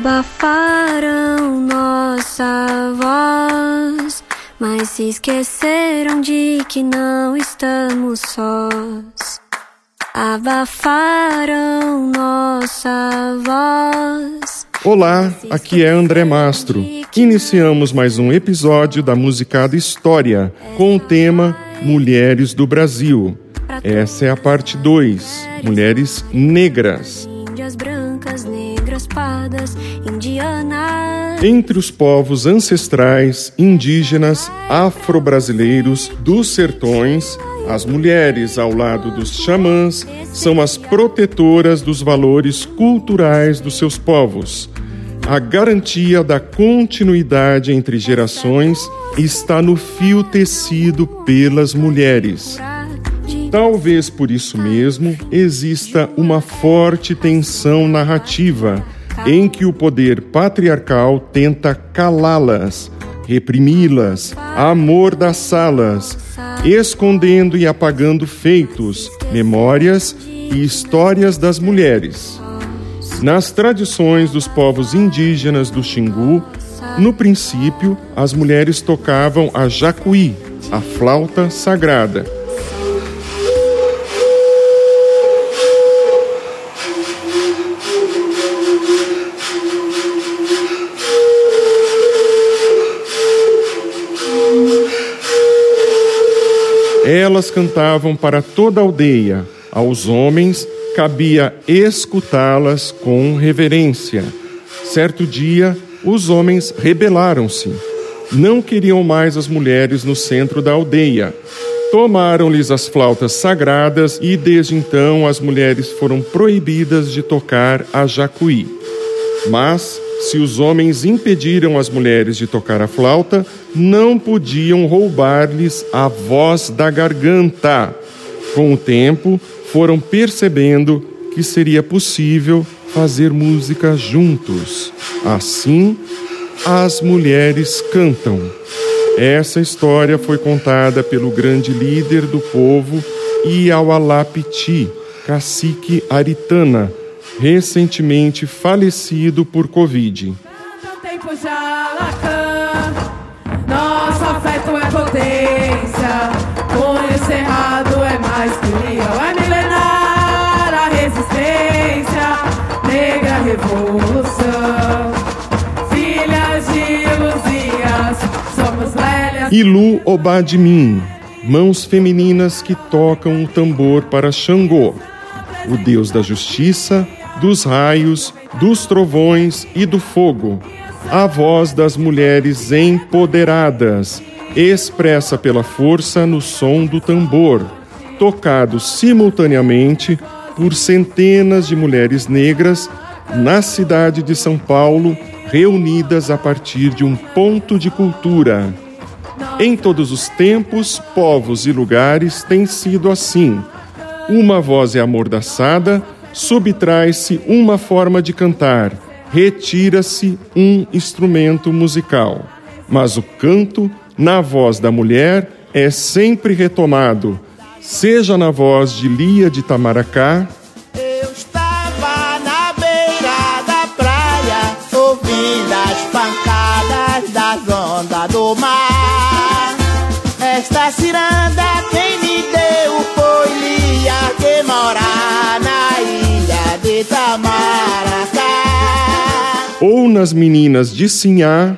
Abafaram nossa voz, mas se esqueceram de que não estamos sós. Abafaram nossa voz. Olá, aqui é André Mastro. Iniciamos mais um episódio da Musicada História, com o tema Mulheres do Brasil. Essa é a parte 2, Mulheres Negras. Índias brancas, negras, pardas, indianas. Entre os povos ancestrais, indígenas, afro-brasileiros, dos sertões, as mulheres, ao lado dos xamãs, são as protetoras dos valores culturais dos seus povos. A garantia da continuidade entre gerações está no fio tecido pelas mulheres. Talvez por isso mesmo exista uma forte tensão narrativa em que o poder patriarcal tenta calá-las, reprimi-las, amordaçá-las, escondendo e apagando feitos, memórias e histórias das mulheres. Nas tradições dos povos indígenas do Xingu, no princípio, as mulheres tocavam a jacuí, a flauta sagrada. Elas cantavam para toda a aldeia. Aos homens cabia escutá-las com reverência. Certo dia, os homens rebelaram-se. Não queriam mais as mulheres no centro da aldeia. Tomaram-lhes as flautas sagradas e, desde então, as mulheres foram proibidas de tocar a jacuí. Mas, se os homens impediram as mulheres de tocar a flauta, não podiam roubar-lhes a voz da garganta. Com o tempo, foram percebendo que seria possível fazer música juntos. Assim, as mulheres cantam. Essa história foi contada pelo grande líder do povo, Iaualapiti, cacique Aritana, recentemente falecido por Covid. Nosso afeto é potência, punho cerrado é mais que leal, é milenar a resistência, negra revolução, filhas de Luzias, somos velhas. Ilu Obadimim, mãos femininas que tocam o tambor para Xangô, o deus da justiça, dos raios, dos trovões e do fogo. A voz das mulheres empoderadas, expressa pela força no som do tambor, tocado simultaneamente por centenas de mulheres negras na cidade de São Paulo, reunidas a partir de um ponto de cultura. Em todos os tempos, povos e lugares tem sido assim. Uma voz é amordaçada, subtrai-se uma forma de cantar, retira-se um instrumento musical. Mas o canto, na voz da mulher, é sempre retomado, seja na voz de Lia de Itamaracá. Eu estava na beira da praia, ouvindo as pancadas das ondas do mar. Esta ciranda quem me deu foi Lia, que mora na ilha de Itamaracá. Ou nas meninas de Sinhá.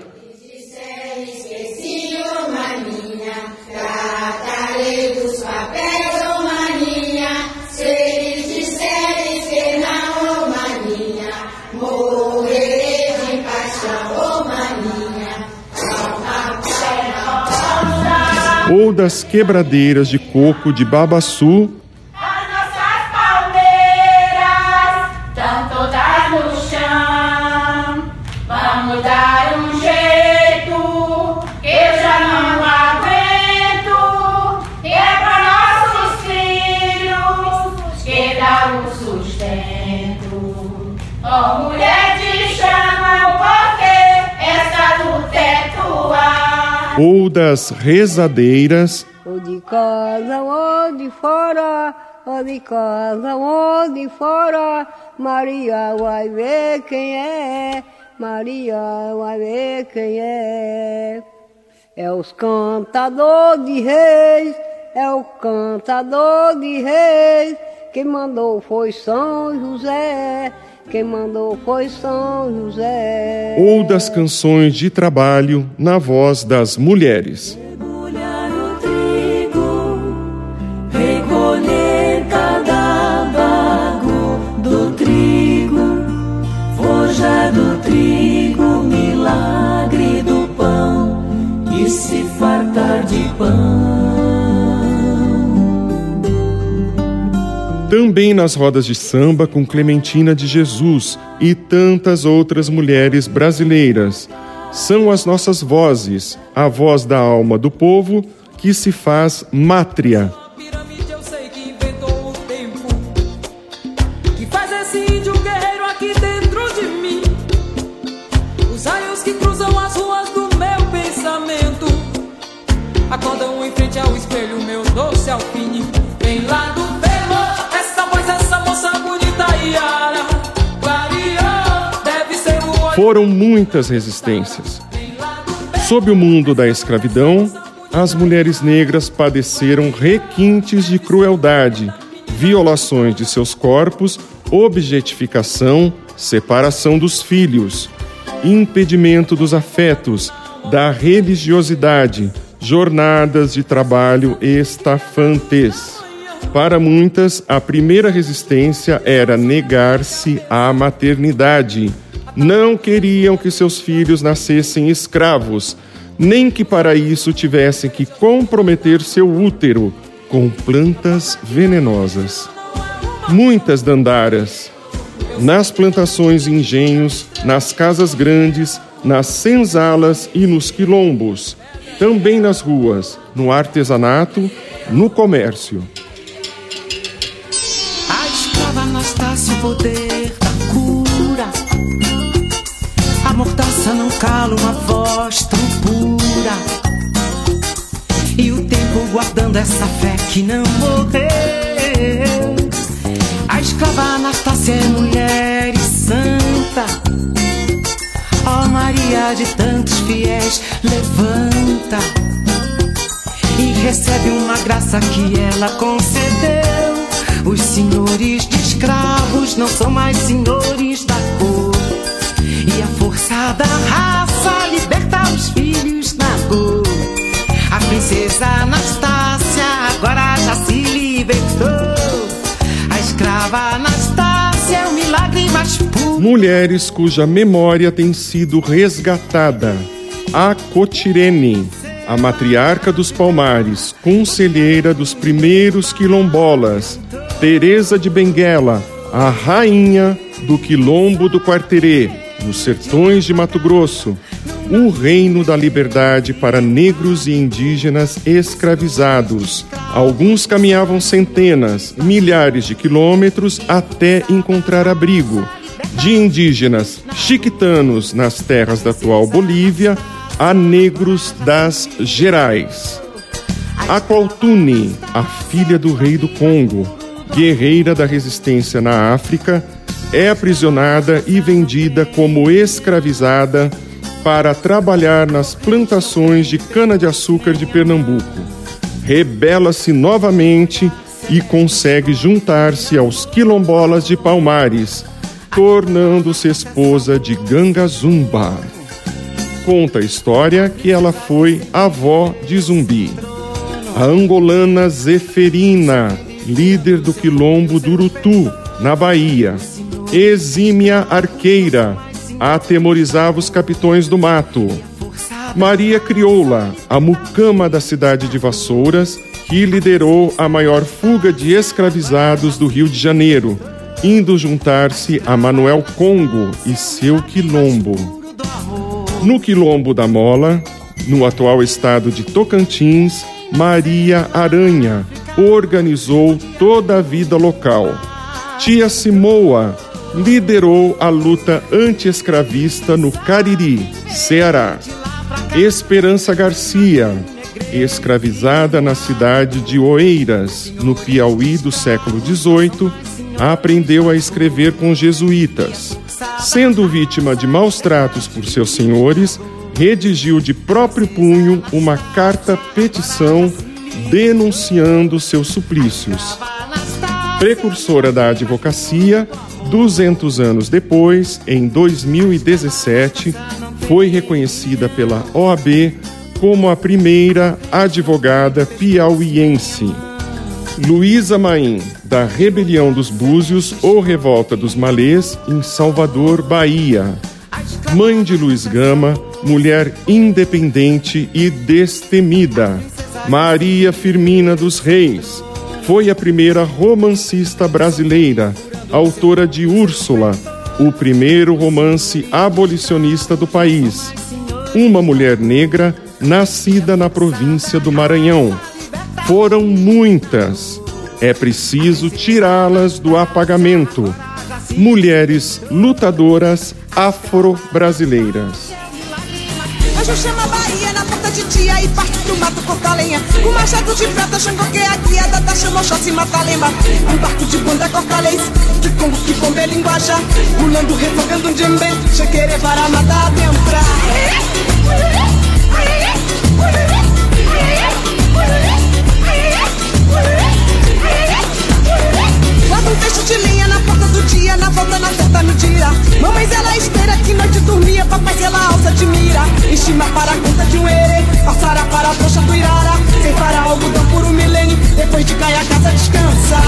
Ou das quebradeiras de coco de Babaçu. As nossas palmeiras estão todas no chão. Vamos dar um jeito, que eu já não aguento. E é para nossos filhos que dá o sustento. Oh, mulher de chama, porque essa luta é tua. Ou das rezadeiras. Ou de casa ou de fora, ou de casa ou de fora, Maria vai ver quem é. Maria vai ver quem é. É os cantador de reis, é o cantador de reis. Quem mandou foi São José, quem mandou foi São José. Ou das canções de trabalho na voz das mulheres. Debulhar o trigo, recolher cada bago do trigo, forjar do trigo, milagre do pão, e se fartar de pão. Também nas rodas de samba com Clementina de Jesus e tantas outras mulheres brasileiras. São as nossas vozes, a voz da alma do povo que se faz mátria. Pirâmide eu sei que inventou o tempo, que faz esse índio guerreiro aqui dentro de mim. Os raios que cruzam as ruas do meu pensamento acordam em frente ao espelho, meu doce alpine. Vem lá do Pelô, essa voz, essa moça bonita Iara, clareou, deve ser o olho. Foram muitas resistências. Sob o mundo da escravidão, as mulheres negras padeceram requintes de crueldade, violações de seus corpos, objetificação, separação dos filhos, impedimento dos afetos, da religiosidade, jornadas de trabalho estafantes. Para muitas, a primeira resistência era negar-se à maternidade. Não queriam que seus filhos nascessem escravos, nem que para isso tivessem que comprometer seu útero com plantas venenosas. Muitas dandaras, nas plantações e engenhos, nas casas grandes, nas senzalas e nos quilombos, também nas ruas, no artesanato, no comércio. A escrava Anastácia, o poder da cura. A mordaça não cala uma voz tão pura. E o tempo guardando essa fé que não morreu. A escrava Anastácia é mulher e santa. Ó Maria de tantos fiéis, levanta e recebe uma graça que ela concedeu. Os senhores de escravos não são mais senhores da cor. E a força da raça liberta os filhos da cor. A princesa Anastácia agora já se libertou. A escrava Anastácia é o milagre mais puro. Mulheres cuja memória tem sido resgatada. A Cotirene, a matriarca dos Palmares, conselheira dos primeiros quilombolas. Teresa de Benguela, a rainha do quilombo do Quarterê, nos sertões de Mato Grosso, o reino da liberdade para negros e indígenas escravizados. Alguns caminhavam centenas, milhares de quilômetros até encontrar abrigo. De indígenas chiquitanos nas terras da atual Bolívia a negros das Gerais. A Kwauhtuni, a filha do rei do Congo, guerreira da resistência na África, é aprisionada e vendida como escravizada para trabalhar nas plantações de cana-de-açúcar de Pernambuco. Rebela-se novamente e consegue juntar-se aos quilombolas de Palmares, tornando-se esposa de Gangazumba. Conta a história que ela foi avó de Zumbi. A angolana Zeferina, líder do quilombo do Urutu, na Bahia. Exímia arqueira, atemorizava os capitões do mato. Maria Crioula, a mucama da cidade de Vassouras, que liderou a maior fuga de escravizados do Rio de Janeiro, indo juntar-se a Manuel Congo e seu quilombo. No quilombo da Mola, no atual estado de Tocantins, Maria Aranha organizou toda a vida local. Tia Simoa liderou a luta anti-escravista no Cariri, Ceará. Esperança Garcia, escravizada na cidade de Oeiras, no Piauí do século XVIII, aprendeu a escrever com jesuítas. Sendo vítima de maus tratos por seus senhores, redigiu de próprio punho uma carta-petição denunciando seus suplícios. Precursora da advocacia, 200 anos depois, em 2017, foi reconhecida pela OAB como a primeira advogada piauiense. Luísa Maim, da Rebelião dos Búzios ou Revolta dos Malês, em Salvador, Bahia. Mãe de Luiz Gama, mulher independente e destemida. Maria Firmina dos Reis foi a primeira romancista brasileira, autora de Úrsula, o primeiro romance abolicionista do país. Uma mulher negra nascida na província do Maranhão. Foram muitas. É preciso tirá-las do apagamento. Mulheres lutadoras afro-brasileiras. Hoje eu chamo a Bahia na ponta de tia e parto pro mato cortar lenha. Com machado de prata, xangoqueia aqui, a data chamou Xóssi Matalemba. Um barco de bunda corta leis, que congo, que pombe é linguajar. Pulando, refogando um djembe, chequere para matar dentro. Guarda um fecho de linha na porta do dia, na volta na certa mentira. Mamães ela espera que noite dormia, papai ela alça de mira. Estima para a conta de um erê, passará para a trouxa do Irara. Sem para algodão por um milênio, depois de cair a casa descansa.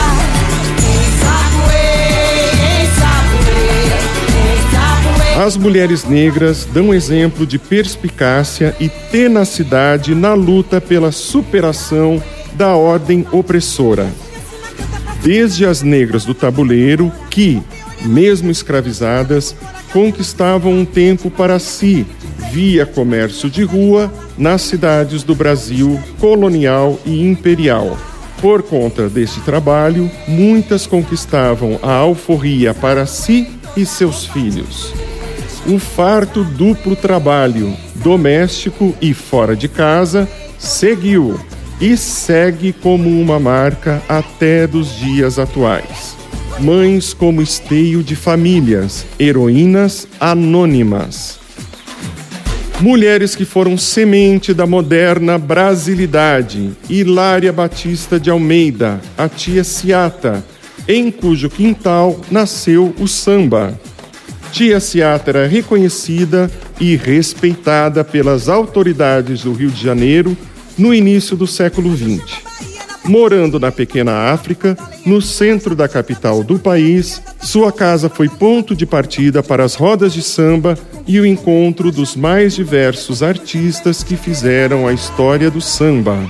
As mulheres negras dão exemplo de perspicácia e tenacidade na luta pela superação da ordem opressora. Desde as negras do tabuleiro que, mesmo escravizadas, conquistavam um tempo para si, via comércio de rua, nas cidades do Brasil colonial e imperial. Por conta deste trabalho, muitas conquistavam a alforria para si e seus filhos. O farto duplo trabalho, doméstico e fora de casa, seguiu e segue como uma marca até dos dias atuais. Mães como esteio de famílias, heroínas anônimas. Mulheres que foram semente da moderna brasilidade. Hilária Batista de Almeida, a tia Ciata, em cujo quintal nasceu o samba. Tia Ciata era reconhecida e respeitada pelas autoridades do Rio de Janeiro no início do século XX. Morando na pequena África, no centro da capital do país, sua casa foi ponto de partida para as rodas de samba e o encontro dos mais diversos artistas que fizeram a história do samba.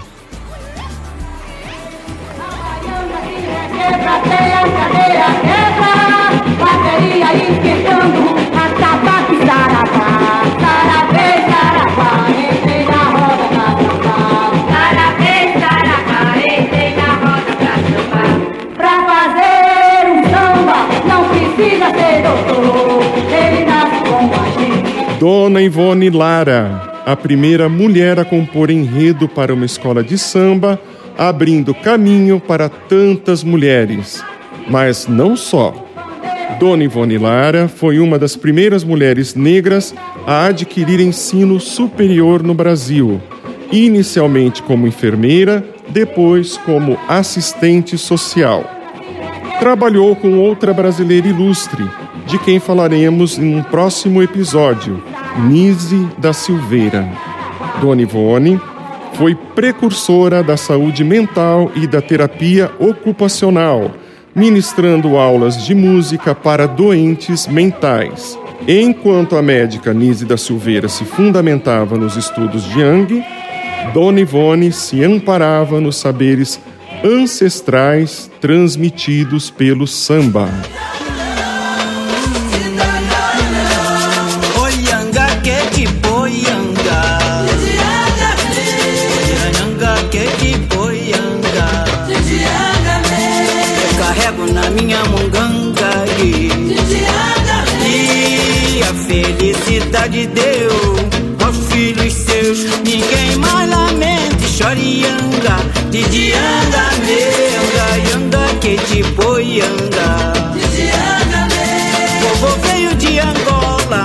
Dona Ivone Lara, a primeira mulher a compor enredo para uma escola de samba, abrindo caminho para tantas mulheres. Mas não só. Dona Ivone Lara foi uma das primeiras mulheres negras a adquirir ensino superior no Brasil, inicialmente como enfermeira, depois como assistente social. Trabalhou com outra brasileira ilustre, de quem falaremos em um próximo episódio, Nise da Silveira. Dona Ivone foi precursora da saúde mental e da terapia ocupacional, ministrando aulas de música para doentes mentais. Enquanto a médica Nise da Silveira se fundamentava nos estudos de Jung, Dona Ivone se amparava nos saberes ancestrais transmitidos pelo samba. Na minha munganga e a felicidade deu aos filhos seus. Ninguém mais lamenta e chore yanga, de yanga, menga, yanga que te boianga.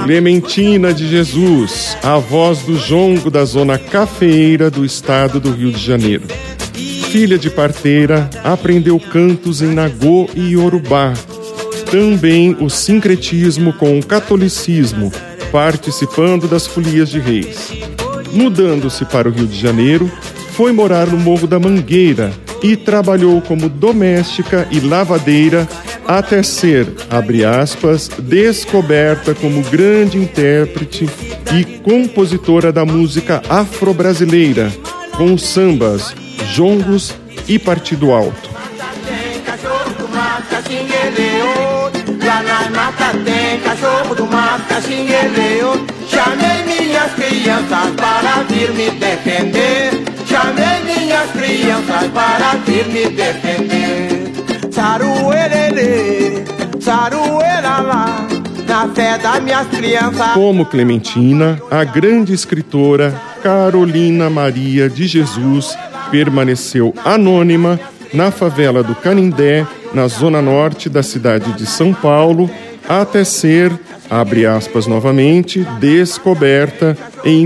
Clementina de Jesus, a voz do jongo da zona cafeeira do estado do Rio de Janeiro. Filha de parteira, aprendeu cantos em Nagô e Iorubá. Também o sincretismo com o catolicismo, participando das folias de reis. Mudando-se para o Rio de Janeiro, foi morar no Morro da Mangueira e trabalhou como doméstica e lavadeira até ser, abre aspas, descoberta como grande intérprete e compositora da música afro-brasileira, com sambas, jongos e partido alto. Lá nas matas tem cachorro do mato, caxinha e leão. Chamei minhas crianças para vir me defender. Chamei minhas crianças para vir me defender. Saruerê, sarueralá, na fé das minhas crianças. Como Clementina, a grande escritora Carolina Maria de Jesus permaneceu anônima na favela do Canindé, na zona norte da cidade de São Paulo, até ser, abre aspas novamente, descoberta em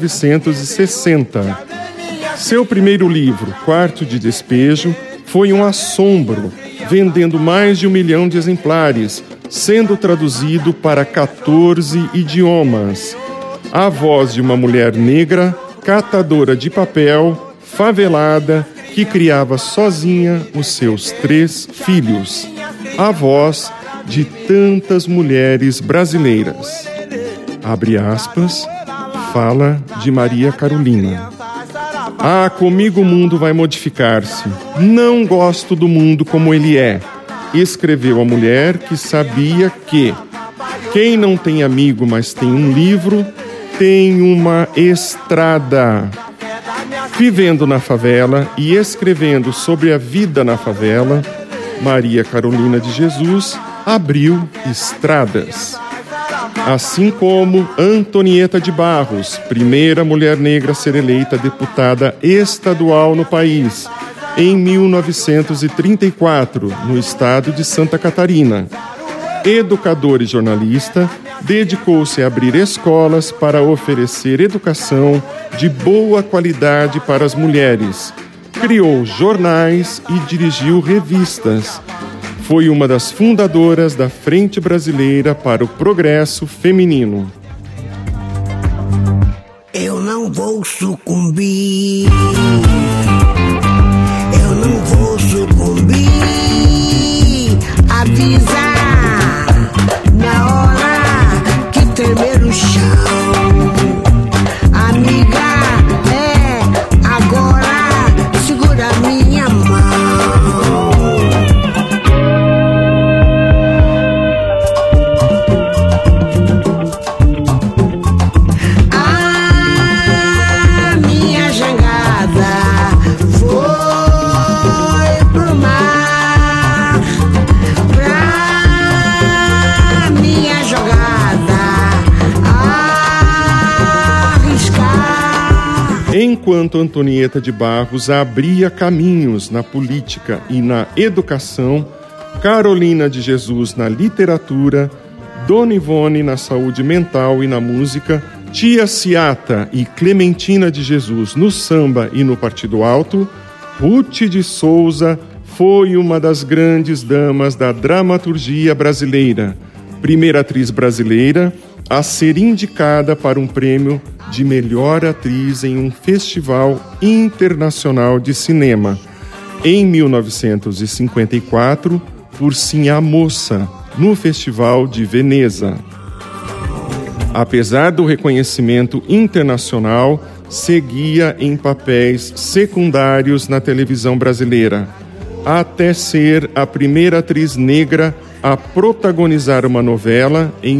1960. Seu primeiro livro, Quarto de Despejo, foi um assombro, vendendo mais de 1 milhão de exemplares, sendo traduzido para 14 idiomas. A voz de uma mulher negra, catadora de papel, favelada, que criava sozinha os seus 3 filhos. A voz de tantas mulheres brasileiras. Abre aspas, fala de Maria Carolina. Ah, comigo o mundo vai modificar-se. Não gosto do mundo como ele é. Escreveu a mulher que sabia que quem não tem amigo, mas tem um livro, tem uma estrada. Vivendo na favela e escrevendo sobre a vida na favela, Maria Carolina de Jesus abriu estradas. Assim como Antonieta de Barros, primeira mulher negra a ser eleita deputada estadual no país, em 1934, no estado de Santa Catarina. Educadora e jornalista, dedicou-se a abrir escolas para oferecer educação de boa qualidade para as mulheres. Criou jornais e dirigiu revistas. Foi uma das fundadoras da Frente Brasileira para o Progresso Feminino. Eu não vou sucumbir. Eu não vou sucumbir. Avisa na hora que tremer o chão. Amiga, agora segura minha mão. A minha jangada foi pro mar, pra minha jogada arriscar. Enquanto Antonieta de Barros abria caminhos na política e na educação, Carolina de Jesus na literatura, Dona Ivone na saúde mental e na música, Tia Ciata e Clementina de Jesus no samba e no partido alto, Ruth de Souza foi uma das grandes damas da dramaturgia brasileira, primeira atriz brasileira a ser indicada para um prêmio de melhor atriz em um festival internacional de cinema, em 1954, por Sim a Moça, no Festival de Veneza. Apesar do reconhecimento internacional, seguia em papéis secundários na televisão brasileira, até ser a primeira atriz negra a protagonizar uma novela em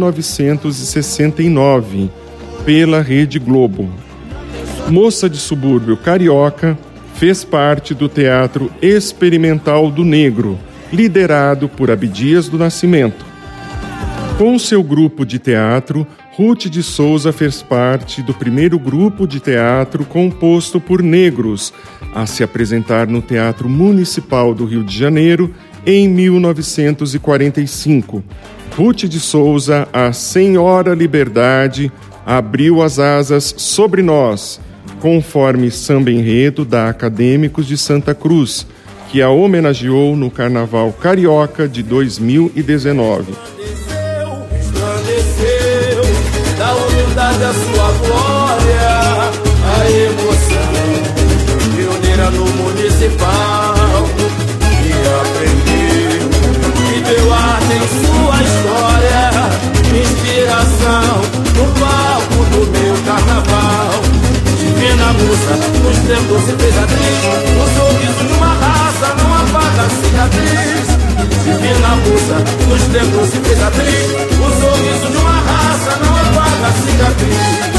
1969, pela Rede Globo. Moça de subúrbio carioca, fez parte do Teatro Experimental do Negro, liderado por Abdias do Nascimento. Com seu grupo de teatro, Ruth de Souza fez parte do primeiro grupo de teatro composto por negros a se apresentar no Teatro Municipal do Rio de Janeiro em 1945, Ruth de Souza, a Senhora Liberdade, abriu as asas sobre nós, conforme samba enredo da Acadêmicos de Santa Cruz, que a homenageou no Carnaval Carioca de 2019. Resplandeceu da humildade a sua glória, a emoção pioneira no municipal, e aprendeu e deu arte em sua história, inspiração no palco do meu carnaval. Divina musa, nos tempos se fez atriz, o sorriso de uma raça não apaga a cicatriz. Divina musa, nos tempos se fez atriz, o sorriso de uma raça não apaga a cicatriz.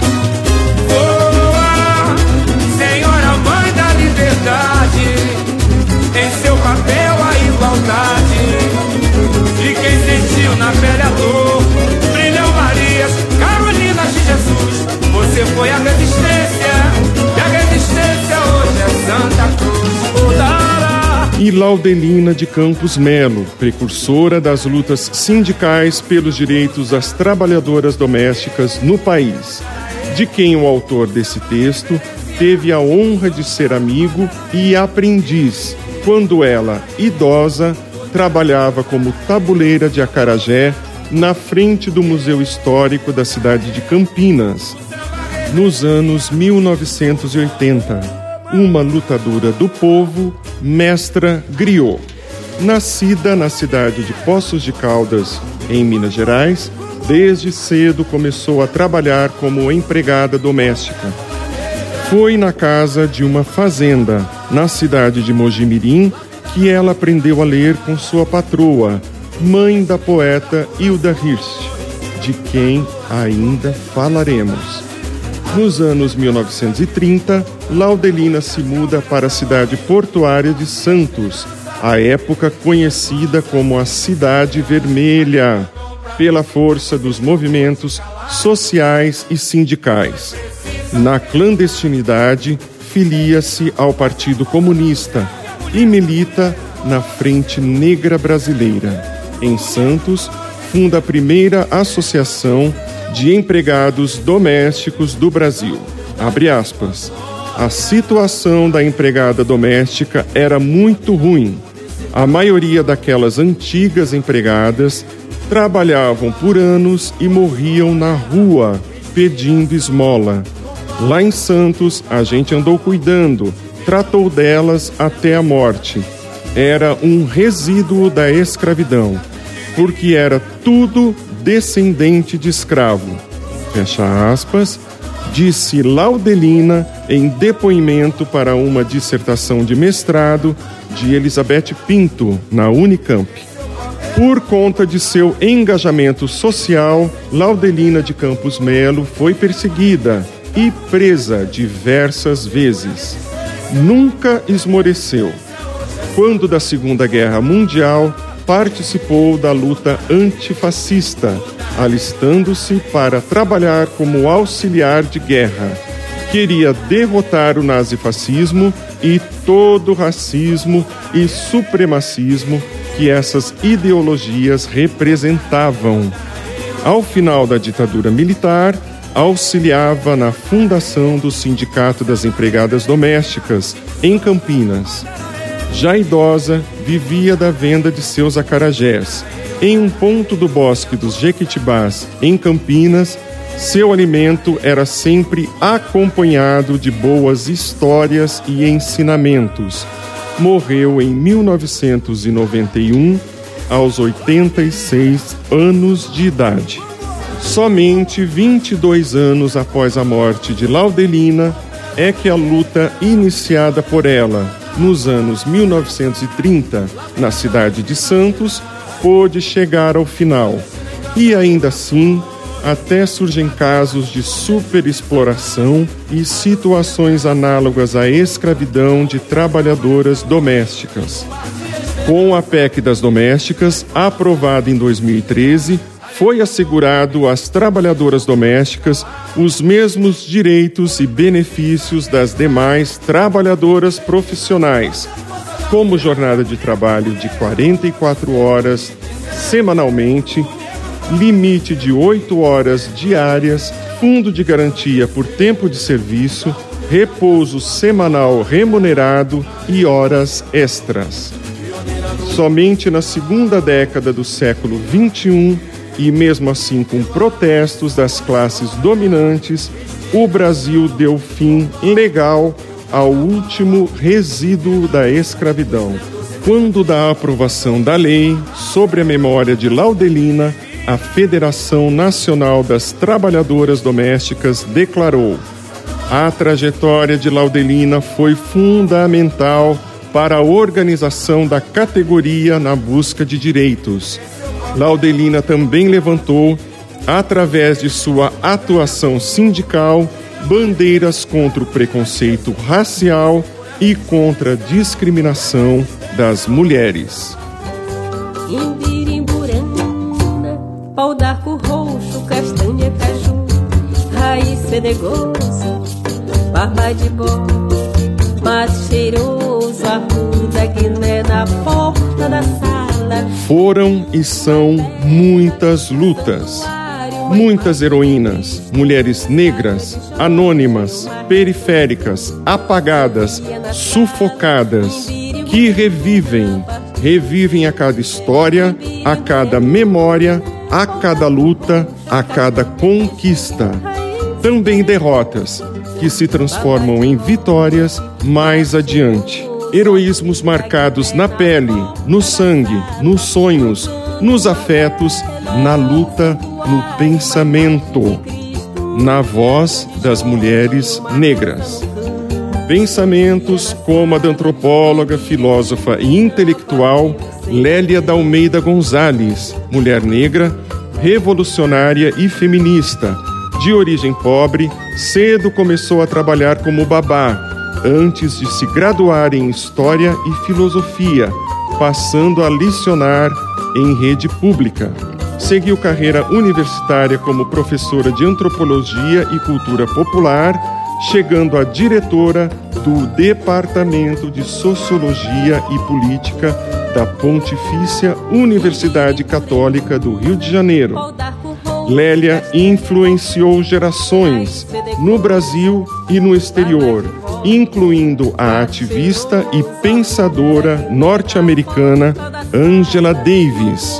Voa, Senhora Mãe da Liberdade, em seu papel a igualdade de quem sentiu na pele a dor. Brilham Marias, Carolinas de Jesus, você foi a resistência, e a resistência hoje é Santa Cruz. E Laudelina de Campos Melo, precursora das lutas sindicais pelos direitos das trabalhadoras domésticas no país, de quem o autor desse texto teve a honra de ser amigo e aprendiz, quando ela, idosa, trabalhava como tabuleira de acarajé na frente do Museu Histórico da cidade de Campinas, nos anos 1980. Uma lutadora do povo, mestra griot. Nascida na cidade de Poços de Caldas, em Minas Gerais, desde cedo começou a trabalhar como empregada doméstica. Foi na casa de uma fazenda, na cidade de Mojimirim, que ela aprendeu a ler com sua patroa, mãe da poeta Hilda Hirst, de quem ainda falaremos. Nos anos 1930, Laudelina se muda para a cidade portuária de Santos, à época conhecida como a Cidade Vermelha, pela força dos movimentos sociais e sindicais. Na clandestinidade, filia-se ao Partido Comunista e milita na Frente Negra Brasileira. Em Santos, funda a primeira associação de empregados domésticos do Brasil. Abre aspas. A situação da empregada doméstica era muito ruim. A maioria daquelas antigas empregadas trabalhavam por anos e morriam na rua, pedindo esmola. Lá em Santos, a gente andou cuidando, tratou delas até a morte. Era um resíduo da escravidão, porque era tudo descendente de escravo. Fecha aspas, disse Laudelina em depoimento para uma dissertação de mestrado de Elizabeth Pinto, na Unicamp. Por conta de seu engajamento social, Laudelina de Campos Melo foi perseguida e presa diversas vezes. Nunca esmoreceu. Quando da Segunda Guerra Mundial, participou da luta antifascista, alistando-se para trabalhar como auxiliar de guerra. Queria derrotar o nazifascismo e todo o racismo e supremacismo que essas ideologias representavam. Ao final da ditadura militar, auxiliava na fundação do Sindicato das Empregadas Domésticas, em Campinas. Já idosa, vivia da venda de seus acarajés. Em um ponto do Bosque dos Jequitibás, em Campinas, seu alimento era sempre acompanhado de boas histórias e ensinamentos. Morreu em 1991, aos 86 anos de idade. Somente 22 anos após a morte de Laudelina é que a luta iniciada por ela, nos anos 1930, na cidade de Santos, pôde chegar ao final. E ainda assim, até surgem casos de superexploração e situações análogas à escravidão de trabalhadoras domésticas. Com a PEC das domésticas, aprovada em 2013, foi assegurado às trabalhadoras domésticas os mesmos direitos e benefícios das demais trabalhadoras profissionais, como jornada de trabalho de 44 horas, semanalmente, limite de 8 horas diárias, fundo de garantia por tempo de serviço, repouso semanal remunerado e horas extras. Somente na segunda década do século XXI, e mesmo assim com protestos das classes dominantes, o Brasil deu fim legal ao último resíduo da escravidão, quando da aprovação da lei sobre a memória de Laudelina, a Federação Nacional das Trabalhadoras Domésticas declarou: a trajetória de Laudelina foi fundamental para a organização da categoria na busca de direitos. Laudelina também levantou, através de sua atuação sindical, bandeiras contra o preconceito racial e contra a discriminação das mulheres. Imbirimburana, pau d'arco roxo, castanha, caju, raiz fedegoso, barba de bode, mato cheiroso, arruda, guiné na porta da sala. Foram e são muitas lutas. Muitas heroínas, mulheres negras, anônimas, periféricas, apagadas, sufocadas, que revivem a cada história, a cada memória, a cada luta, a cada conquista. Também derrotas, que se transformam em vitórias mais adiante. Heroísmos marcados na pele, no sangue, nos sonhos, nos afetos, na luta, no pensamento, na voz das mulheres negras. Pensamentos como a da antropóloga, filósofa e intelectual Lélia d'Almeida Gonzalez, mulher negra, revolucionária e feminista. De origem pobre, cedo começou a trabalhar como babá, antes de se graduar em História e Filosofia, passando a lecionar em rede pública. Seguiu carreira universitária como professora de Antropologia e Cultura Popular, chegando a diretora do Departamento de Sociologia e Política da Pontifícia Universidade Católica do Rio de Janeiro. Lélia influenciou gerações no Brasil e no exterior, incluindo a ativista e pensadora norte-americana Angela Davis.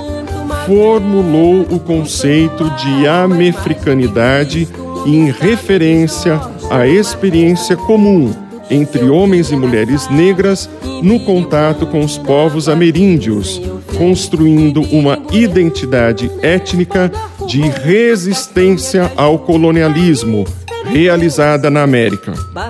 Formulou o conceito de amefricanidade em referência à experiência comum entre homens e mulheres negras no contato com os povos ameríndios, construindo uma identidade étnica de resistência ao colonialismo realizada na América.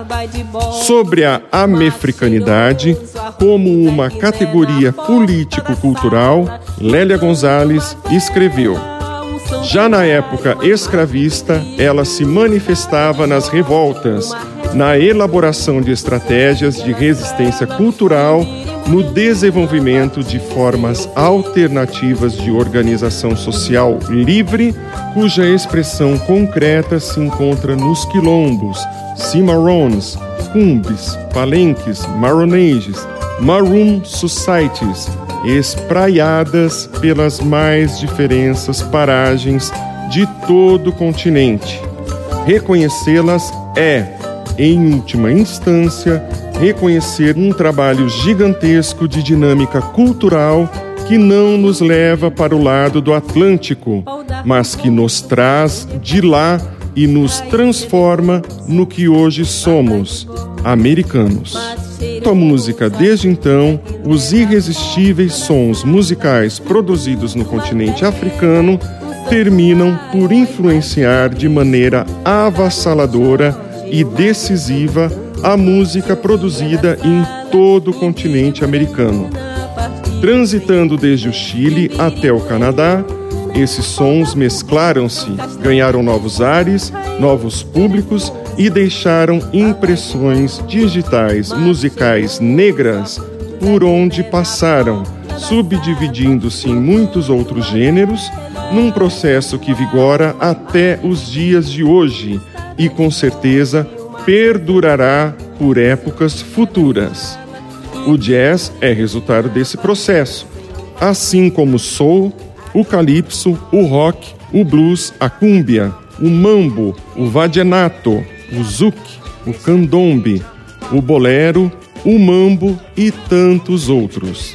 Sobre a amefricanidade como uma categoria político-cultural, Lélia Gonzalez escreveu: já na época escravista, ela se manifestava nas revoltas, na elaboração de estratégias de resistência cultural, no desenvolvimento de formas alternativas de organização social livre, cuja expressão concreta se encontra nos quilombos, cimarrons, cumbes, palenques, marronages, maroon societies, espraiadas pelas mais diferentes paragens de todo o continente. Reconhecê-las é, em última instância, reconhecer um trabalho gigantesco de dinâmica cultural que não nos leva para o lado do Atlântico, mas que nos traz de lá e nos transforma no que hoje somos, americanos. A música, desde então, os irresistíveis sons musicais produzidos no continente africano terminam por influenciar de maneira avassaladora e decisiva a música produzida em todo o continente americano. Transitando desde o Chile até o Canadá, esses sons mesclaram-se, ganharam novos ares, novos públicos e deixaram impressões digitais musicais negras por onde passaram, subdividindo-se em muitos outros gêneros, num processo que vigora até os dias de hoje e, com certeza, perdurará por épocas futuras. O jazz é resultado desse processo, assim como o soul, o calypso, o rock, o blues, a cúmbia, o mambo, o vallenato, o zouk, o candombe, o bolero, o mambo e tantos outros.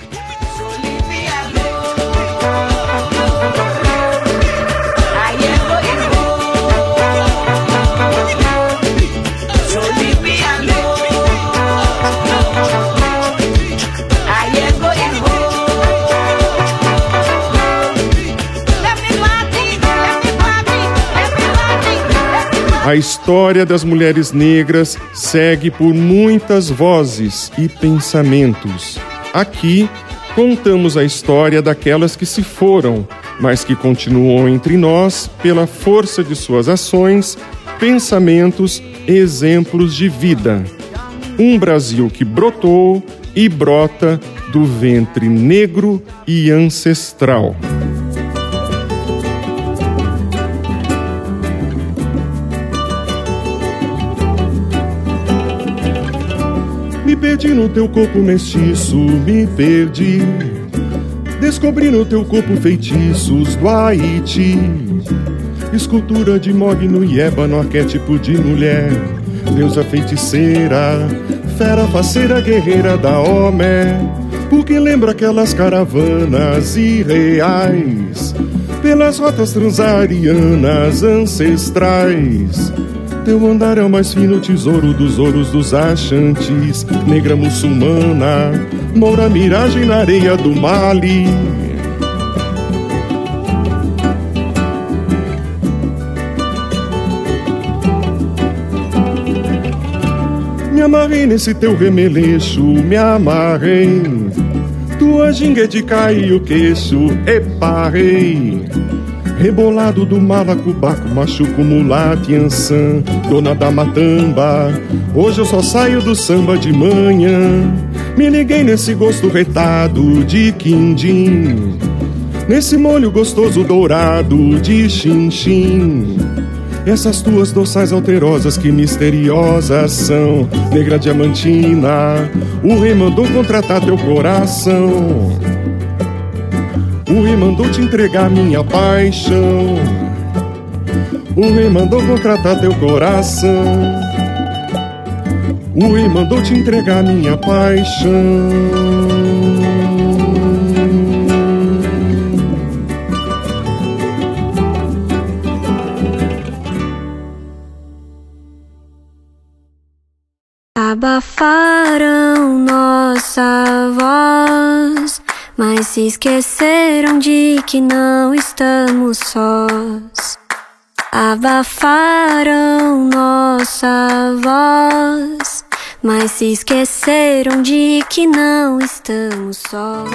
A história das mulheres negras segue por muitas vozes e pensamentos. Aqui, contamos a história daquelas que se foram, mas que continuam entre nós pela força de suas ações, pensamentos, exemplos de vida. Um Brasil que brotou e brota do ventre negro e ancestral. Me perdi no teu corpo mestiço, me perdi. Descobri no teu corpo feitiços do Haiti. Escultura de mogno e ébano, arquétipo de mulher. Deusa feiticeira, fera faceira, guerreira da Homé. Porque lembra aquelas caravanas irreais pelas rotas transarianas ancestrais. Teu andar é o mais fino tesouro dos ouros dos achantes. Negra muçulmana, moura miragem na areia do Mali. Me amarrei nesse teu remeleixo, me amarrei. Tua ginga é de cair o queixo, eparrei. Rebolado do malacubaco, machuco, mulato e ançã, dona da matamba. Hoje eu só saio do samba de manhã. Me liguei nesse gosto retado de quindim, nesse molho gostoso dourado de chinchim. Essas tuas doçais alterosas que misteriosas são. Negra diamantina, o rei mandou contratar teu coração. O rei mandou te entregar minha paixão. O rei mandou contratar teu coração. O rei mandou te entregar minha paixão. Abafaram nossa voz, mas se esqueceram de que não estamos sós. Abafaram nossa voz, mas se esqueceram de que não estamos sós.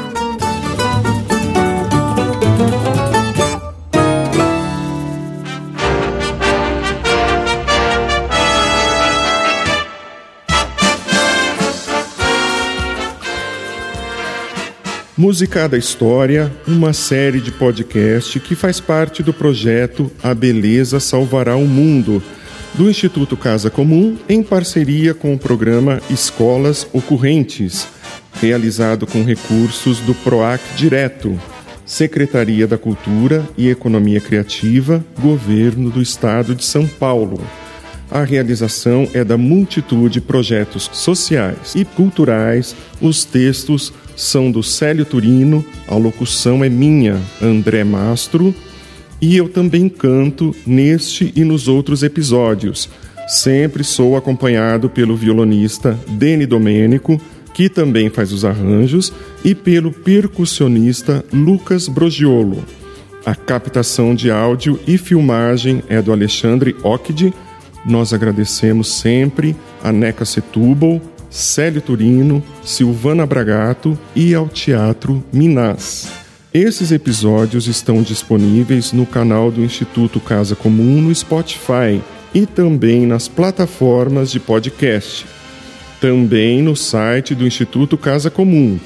Musicada História, uma série de podcast que faz parte do projeto A Beleza Salvará o Mundo, do Instituto Casa Comum, em parceria com o programa Escolas Ocorrentes, realizado com recursos do PROAC Direto, Secretaria da Cultura e Economia Criativa, Governo do Estado de São Paulo. A realização é da multitude de projetos sociais e culturais. Os textos são do Célio Turino, a locução é minha, André Mastro, e eu também canto neste e nos outros episódios. Sempre sou acompanhado pelo violonista Deni Domênico, que também faz os arranjos, e pelo percussionista Lucas Brogiolo. A captação de áudio e filmagem é do Alexandre Occhidi. Nós agradecemos sempre a Neca Setúbal, Célio Turino, Silvana Bragato e ao Teatro Minas. Esses episódios estão disponíveis no canal do Instituto Casa Comum no Spotify e também nas plataformas de podcast. Também no site do Instituto Casa Comum,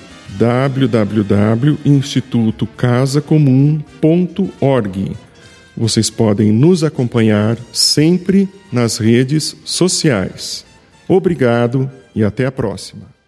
www.institutocasacomum.org. Vocês podem nos acompanhar sempre nas redes sociais. Obrigado e até a próxima.